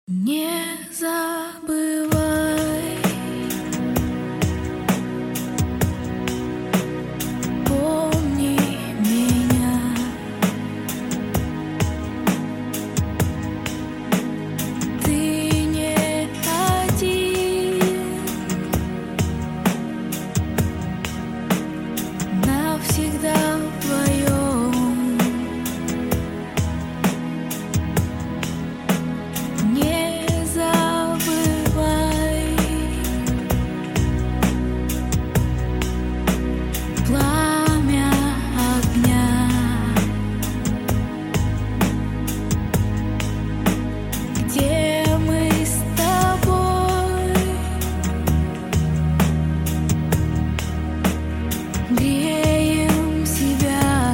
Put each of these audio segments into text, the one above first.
Не забывай, помни меня. Ты не один, навсегда вдвоем. Не забывай, пламя огня, где мы с тобой греем себя.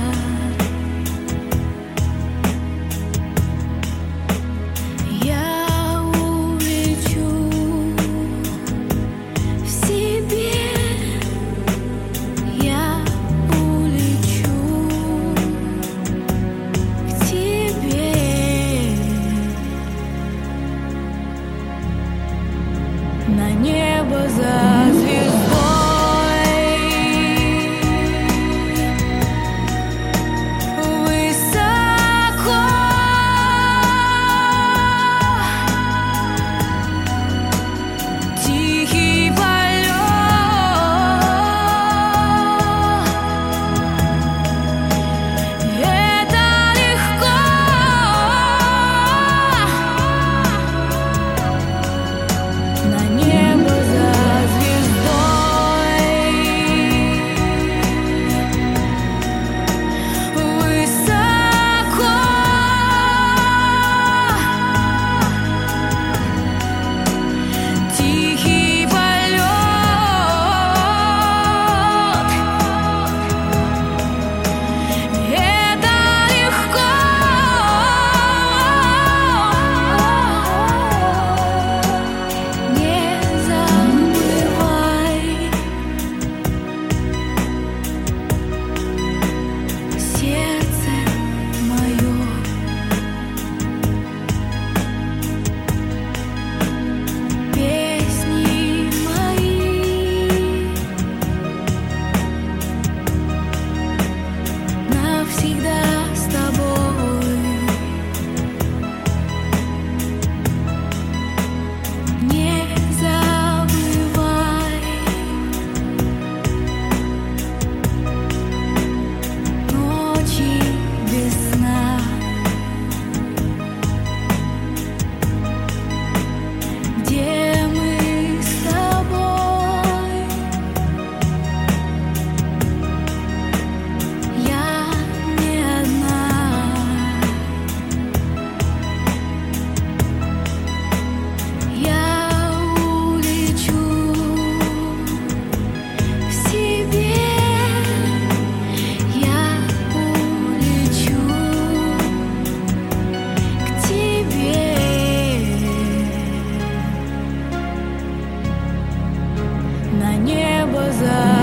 Я улечу в себе, я улечу к тебе. На небо за звездой, высоко. Тихий полет, это легко. На небо за звездой, высоко. Тихий полет, это легко. Не забывай, сердце мое, песни мои навсегда с тобой. Не забывай, ночи без сна, где мы с тобой. Я не одна, я улечу в себе, я улечу к тебе. На небо за